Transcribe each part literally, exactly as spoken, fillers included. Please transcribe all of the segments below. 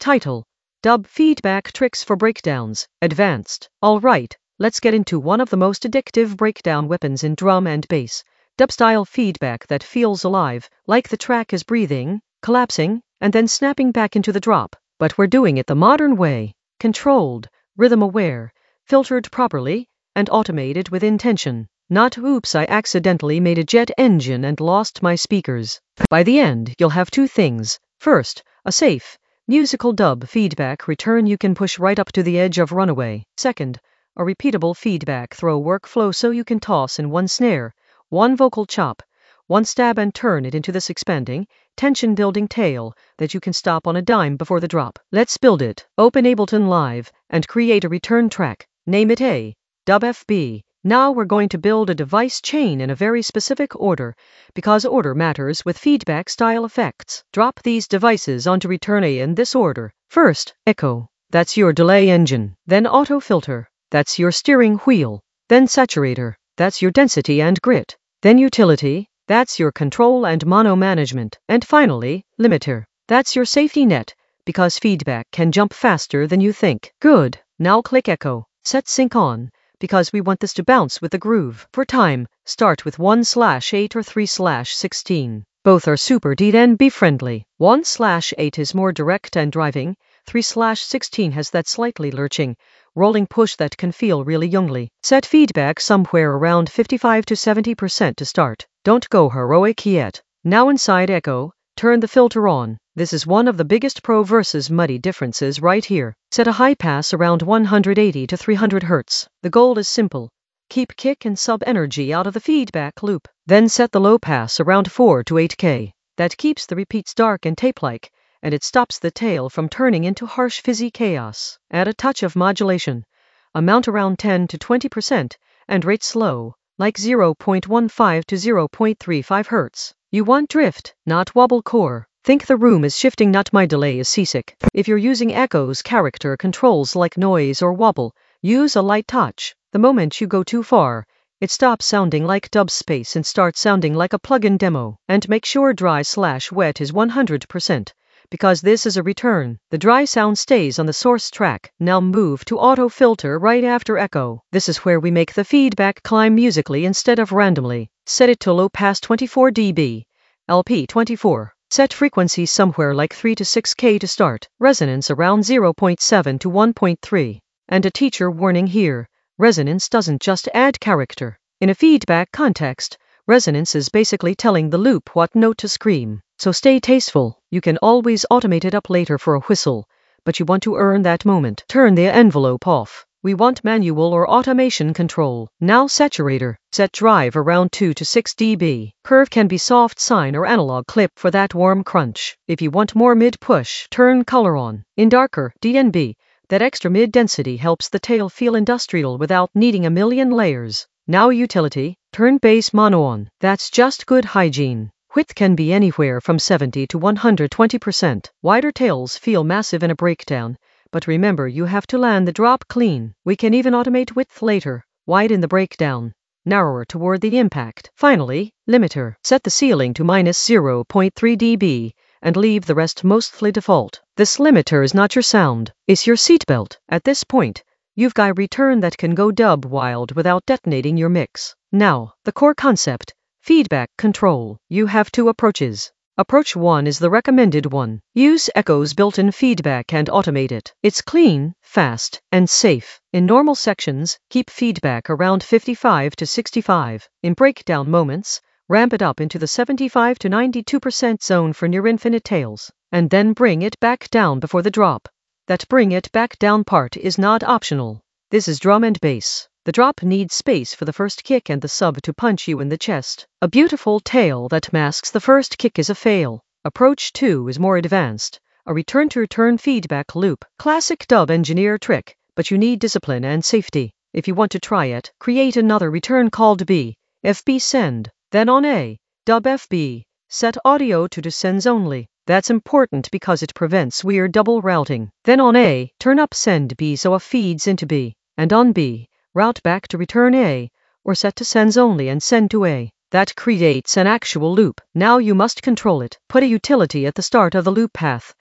Title: Dub Feedback Tricks for Breakdowns, Advanced. Alright, let's get into one of the most addictive breakdown weapons in drum and bass. Dub-style feedback that feels alive, like the track is breathing, collapsing, and then snapping back into the drop. But we're doing it the modern way. Controlled, rhythm-aware, filtered properly, and automated with intention. Not oops, I accidentally made a jet engine and lost my speakers. By the end, you'll have two things. First, a safe, musical dub feedback return you can push right up to the edge of Runaway. Second, a repeatable feedback throw workflow so you can toss in one snare, one vocal chop, one stab and turn it into this expanding, tension-building tail that you can stop on a dime before the drop. Let's build it. Open Ableton Live and create a return track. Name it A, Dub F B. Now we're going to build a device chain in a very specific order, because order matters with feedback style effects. Drop these devices onto return A in this order. First, echo. That's your delay engine. Then auto filter. That's your steering wheel. Then saturator. That's your density and grit. Then utility. That's your control and mono management. And finally, limiter. That's your safety net, because feedback can jump faster than you think. Good. Now click echo. Set sync on, because we want this to bounce with the groove. For time, start with one slash eight or three slash sixteen. Both are super D N B friendly. one slash eight is more direct and driving, three slash sixteen has that slightly lurching, rolling push that can feel really youngly. Set feedback somewhere around fifty-five to seventy percent to start. Don't go heroic yet. Now inside echo, turn the filter on. This is one of the biggest pro versus muddy differences right here. Set a high pass around one hundred eighty to three hundred hertz. The goal is simple. Keep kick and sub energy out of the feedback loop. Then set the low pass around four to eight K. That keeps the repeats dark and tape-like, and it stops the tail from turning into harsh fizzy chaos. Add a touch of modulation. Amount around ten to twenty percent, and rate slow, like zero point one five to zero point three five hertz. You want drift, not wobble core. Think the room is shifting, not my delay is seasick. If you're using echo's character controls like noise or wobble, use a light touch. The moment you go too far, it stops sounding like dub space and starts sounding like a plugin demo. And make sure dry slash wet is one hundred percent, because this is a return. The dry sound stays on the source track. Now move to auto filter right after echo. This is where we make the feedback climb musically instead of randomly. Set it to low pass twenty-four decibels, L P twenty-four. Set frequency somewhere like three to six K to start. Resonance around zero point seven to one point three. And a teacher warning here. Resonance doesn't just add character. In a feedback context, resonance is basically telling the loop what note to scream. So stay tasteful. You can always automate it up later for a whistle, but you want to earn that moment. Turn the envelope off. We want manual or automation control. Now saturator. Set drive around two to six decibels. Curve can be soft sine or analog clip for that warm crunch. If you want more mid push, turn color on. In darker D N B, that extra mid density helps the tail feel industrial without needing a million layers. Now utility. Turn bass mono on. That's just good hygiene. Width can be anywhere from seventy to one hundred twenty percent. Wider tails feel massive in a breakdown, but remember you have to land the drop clean. We can even automate width later. Wide in the breakdown, narrower toward the impact. Finally, limiter. Set the ceiling to minus zero point three decibels and leave the rest mostly default. This limiter is not your sound, it's your seatbelt. At this point, you've got a return that can go dub wild without detonating your mix. Now, the core concept. Feedback control. You have two approaches. Approach one is the recommended one. Use Echo's built-in feedback and automate it. It's clean, fast, and safe. In normal sections, keep feedback around fifty-five to sixty-five. In breakdown moments, ramp it up into the seventy-five to ninety-two percent zone for near-infinite tails, and then bring it back down before the drop. That bring it back down part is not optional. This is drum and bass. The drop needs space for the first kick and the sub to punch you in the chest. A beautiful tail that masks the first kick is a fail. Approach two is more advanced. A return-to-return feedback loop. Classic dub engineer trick, but you need discipline and safety. If you want to try it, create another return called B, F B send. Then on A, dub F B, set audio to descends only. That's important because it prevents weird double routing. Then on A, turn up send B so A feeds into B. And on B, route back to return A, or set to sends only and send to A. That creates an actual loop. Now you must control it. Put a utility at the start of the loop path.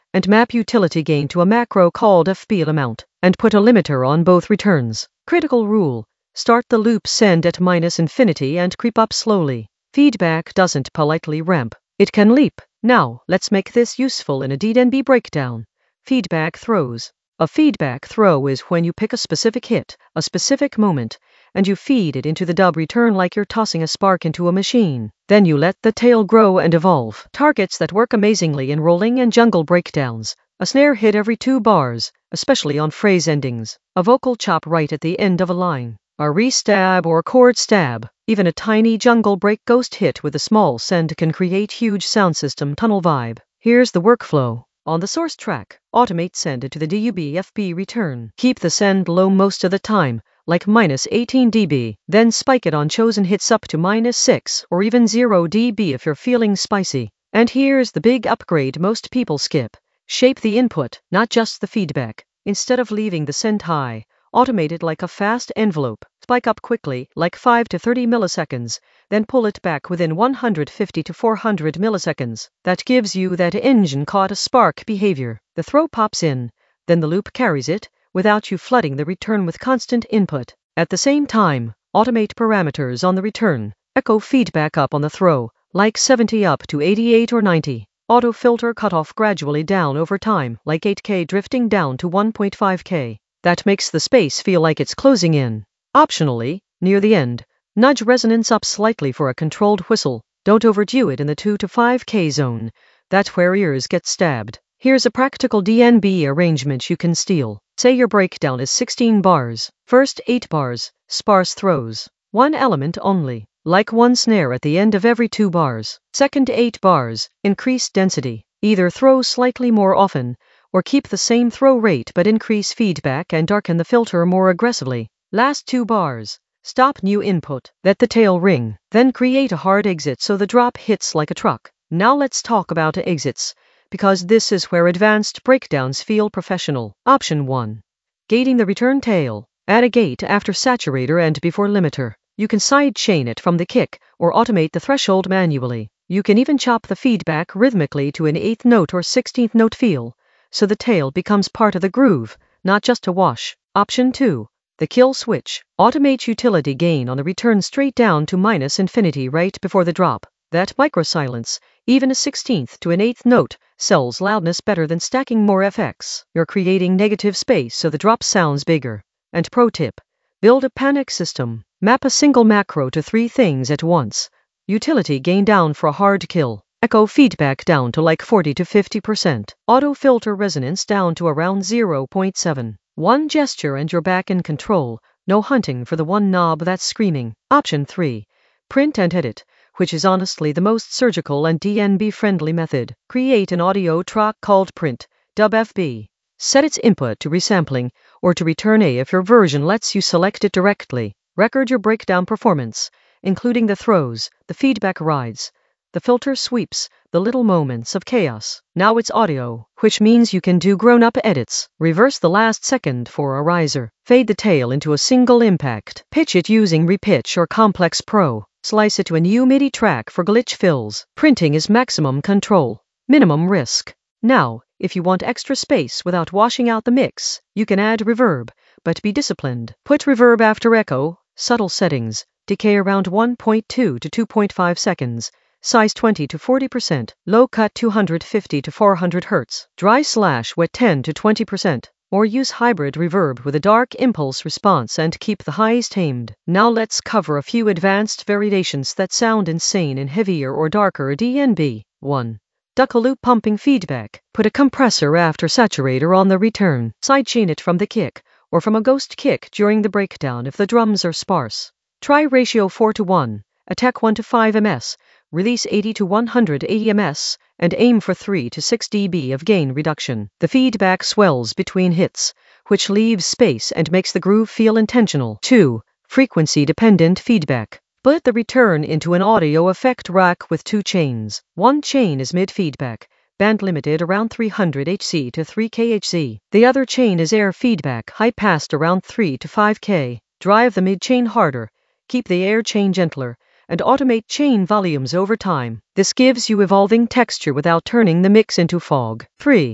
and map utility gain to a macro called F B amount, and put a limiter on both returns. Critical rule. Start the loop send at minus infinity and creep up slowly. Feedback doesn't politely ramp. It can leap. Now, let's make this useful in a D N B breakdown. Feedback throws. A feedback throw is when you pick a specific hit, a specific moment, and you feed it into the dub return like you're tossing a spark into a machine. Then you let the tail grow and evolve. Targets that work amazingly in rolling and jungle breakdowns. A snare hit every two bars, especially on phrase endings. A vocal chop right at the end of a line. A re-stab or chord stab. Even a tiny jungle break ghost hit with a small send can create huge sound system tunnel vibe. Here's the workflow. On the source track, automate send into the dub F B return. Keep the send low most of the time, like minus eighteen decibels. Then spike it on chosen hits up to minus six or even zero decibels if you're feeling spicy. And here's the big upgrade most people skip. Shape the input, not just the feedback. Instead of leaving the send high, automate it like a fast envelope. Spike up quickly, like five to thirty milliseconds, then pull it back within one hundred fifty to four hundred milliseconds. That gives you that engine caught a spark behavior. The throw pops in, then the loop carries it, without you flooding the return with constant input. At the same time, automate parameters on the return. Echo feedback up on the throw, like seventy up to eighty-eight or ninety. Auto filter cutoff gradually down over time, like eight K drifting down to one point five K. That makes the space feel like it's closing in. Optionally, near the end, nudge resonance up slightly for a controlled whistle. Don't overdo it in the two to five K zone. That's where ears get stabbed. Here's a practical D N B arrangement you can steal. Say your breakdown is sixteen bars. First eight bars, sparse throws. One element only, like one snare at the end of every two bars. Second eight bars, increase density. Either throw slightly more often, or keep the same throw rate but increase feedback and darken the filter more aggressively. Last two bars. Stop new input. Let the tail ring. Then create a hard exit so the drop hits like a truck. Now let's talk about exits, because this is where advanced breakdowns feel professional. Option one. Gating the return tail. Add a gate after saturator and before limiter. You can side chain it from the kick or automate the threshold manually. You can even chop the feedback rhythmically to an eighth note or sixteenth note feel, so the tail becomes part of the groove, not just a wash. Option two. The kill switch. Automate utility gain on the return straight down to minus infinity right before the drop. That microsilence, even a sixteenth to an eighth note, sells loudness better than stacking more F X. You're creating negative space so the drop sounds bigger. And pro tip. Build a panic system. Map a single macro to three things at once. Utility gain down for a hard kill. Echo feedback down to like forty to fifty percent. Auto filter resonance down to around zero point seven. One gesture and you're back in control, no hunting for the one knob that's screaming. Option three. Print and edit, which is honestly the most surgical and D N B-friendly method. Create an audio track called print, dub F B. Set its input to resampling, or to return A if your version lets you select it directly. Record your breakdown performance, including the throws, the feedback rides, the filter sweeps, the little moments of chaos. Now it's audio, which means you can do grown-up edits. Reverse the last second for a riser. Fade the tail into a single impact. Pitch it using Repitch or Complex Pro. Slice it to a new MIDI track for glitch fills. Printing is maximum control, minimum risk. Now, if you want extra space without washing out the mix, you can add reverb, but be disciplined. Put reverb after echo, subtle settings, decay around one point two to two point five seconds. Size twenty to forty percent, low cut two hundred fifty to four hundred hertz, dry slash wet ten to twenty percent, or use hybrid reverb with a dark impulse response and keep the highs tamed. Now let's cover a few advanced variations that sound insane in heavier or darker D N B. one. Duck a loop pumping feedback. Put a compressor after saturator on the return. Sidechain it from the kick, or from a ghost kick during the breakdown if the drums are sparse. Try ratio four to one, attack one to five millimeters. Release eighty to one hundred eighty millimeters, and aim for three to six decibels of gain reduction. The feedback swells between hits, which leaves space and makes the groove feel intentional. two. Frequency-dependent feedback. Split the return into an audio effect rack with two chains. One chain is mid-feedback, band-limited around three hundred hertz to three kilohertz. The other chain is air feedback, high-passed around three to five kilohertz. Drive the mid-chain harder, keep the air chain gentler, and automate chain volumes over time. This gives you evolving texture without turning the mix into fog. three.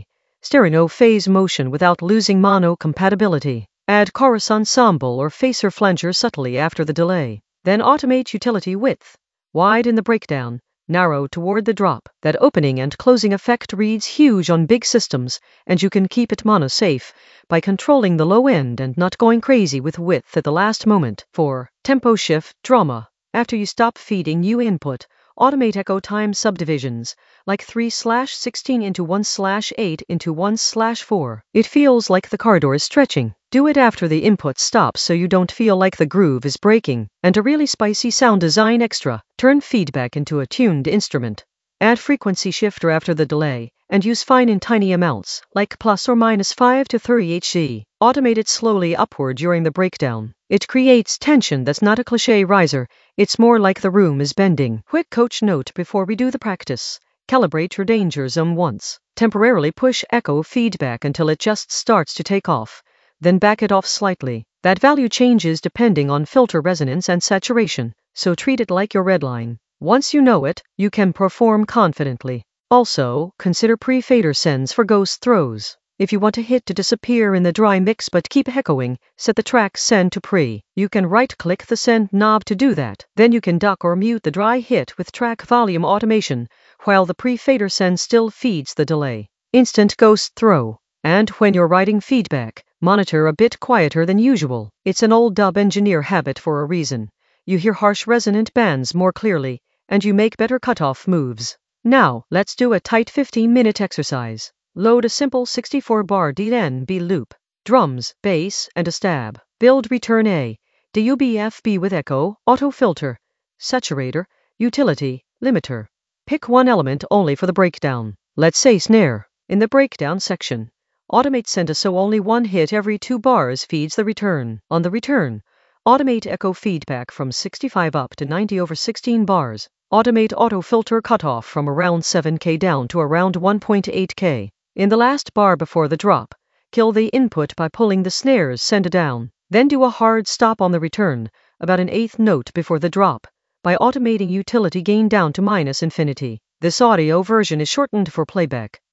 stereo phase motion without losing mono compatibility. Add chorus ensemble or phaser flanger subtly after the delay. Then automate utility width. Wide in the breakdown, narrow toward the drop. That opening and closing effect reads huge on big systems, and you can keep it mono safe by controlling the low end and not going crazy with width at the last moment. four. Tempo shift drama. After you stop feeding new input, automate echo time subdivisions, like three slash sixteen into one slash eight into one slash four. It feels like the corridor is stretching. Do it after the input stops so you don't feel like the groove is breaking. And a really spicy sound design extra, turn feedback into a tuned instrument. Add frequency shifter after the delay, and use fine in tiny amounts, like plus or minus five to thirty hertz. Automate it slowly upward during the breakdown. It creates tension that's not a cliche riser, it's more like the room is bending. Quick coach note before we do the practice. Calibrate your danger zone once. Temporarily push echo feedback until it just starts to take off. Then back it off slightly. That value changes depending on filter resonance and saturation, so treat it like your red line. Once you know it, you can perform confidently. Also, consider pre-fader sends for ghost throws. If you want a hit to disappear in the dry mix but keep echoing, set the track send to pre. You can right-click the send knob to do that. Then you can duck or mute the dry hit with track volume automation, while the pre-fader send still feeds the delay. Instant ghost throw. And when you're writing feedback, monitor a bit quieter than usual. It's an old dub engineer habit for a reason. You hear harsh resonant bands more clearly, and you make better cutoff moves. Now, let's do a tight fifteen minute exercise. Load a simple sixty-four bar D N B loop, drums, bass, and a stab. Build return A, D U B F B with echo, auto filter, saturator, utility, limiter. Pick one element only for the breakdown. Let's say snare. In the breakdown section, automate send so only one hit every two bars feeds the return. On the return, automate echo feedback from sixty-five up to ninety over sixteen bars. Automate auto filter cutoff from around seven K down to around one point eight K. In the last bar before the drop, kill the input by pulling the snares send down. Then do a hard stop on the return, about an eighth note before the drop, by automating utility gain down to minus infinity. This audio version is shortened for playback.